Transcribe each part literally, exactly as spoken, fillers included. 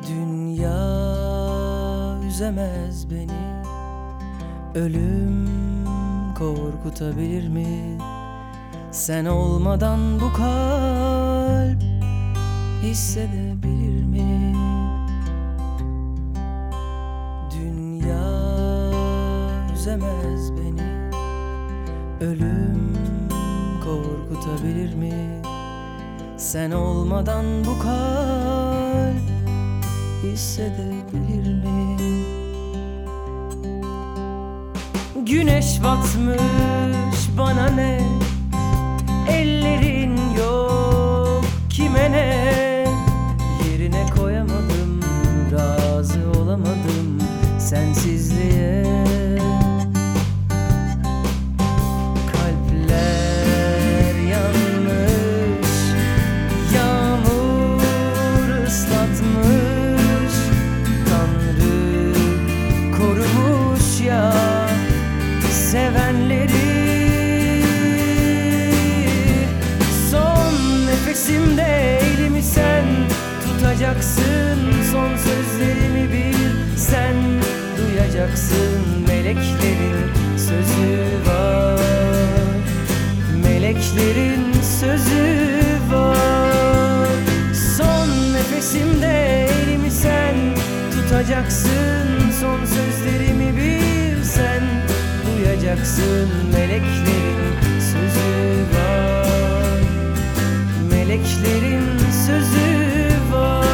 Dünya üzemez beni, ölüm korkutabilir mi? Sen olmadan bu kalp hissedebilir mi? Dünya üzemez beni, ölüm korkutabilir mi? Sen olmadan bu kalp hissedebilir mi? Güneş batmış, bana ne? Ellerin yok, kime ne? Yerine koyamadım, razı olamadım sensizliğe. Kalpler yanmış, yağmur ıslatmış, Tanrı korumuş ya sevenleri. Son nefesimde elimi sen tutacaksın, son sözlerimi bil sen duyacaksın. Meleklerin sözü var, meleklerin sözü var. Son nefesimde elimi sen tutacaksın, son sözlerimi bil sen duyacaksın. Meleklerin sözü var, meleklerin sözü var.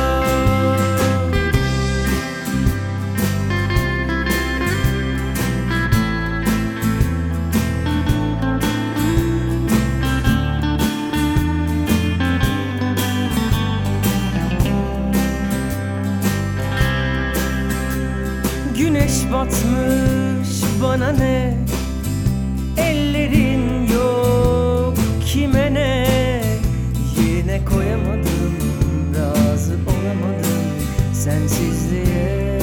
Güneş batmış, bana ne? Ellerin yok, kime ne? Yerine koyamadım, razı olamadım sensizliğe.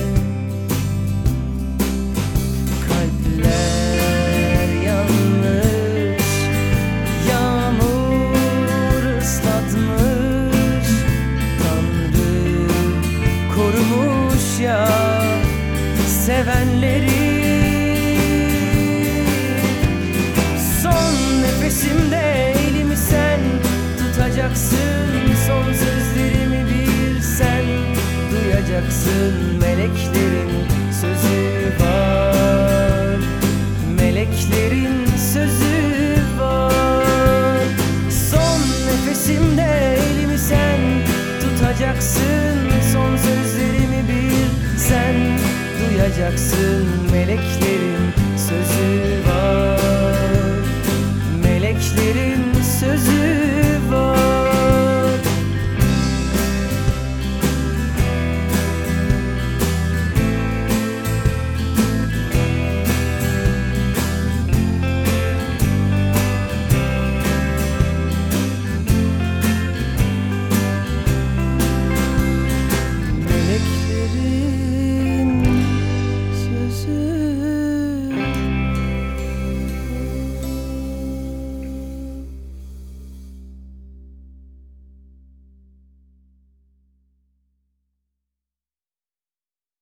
Kalpler yanmış, yağmur ıslatmış, Tanrı korumuş ya sevenleri. Son nefesimde elimi sen tutacaksın, son sözlerimi bil sen duyacaksın. Meleklerin sözü var, meleklerin sözü var. Son nefesimde elimi sen tutacaksın, son sözlerimi bil sen duyacaksın. Meleklerin sözü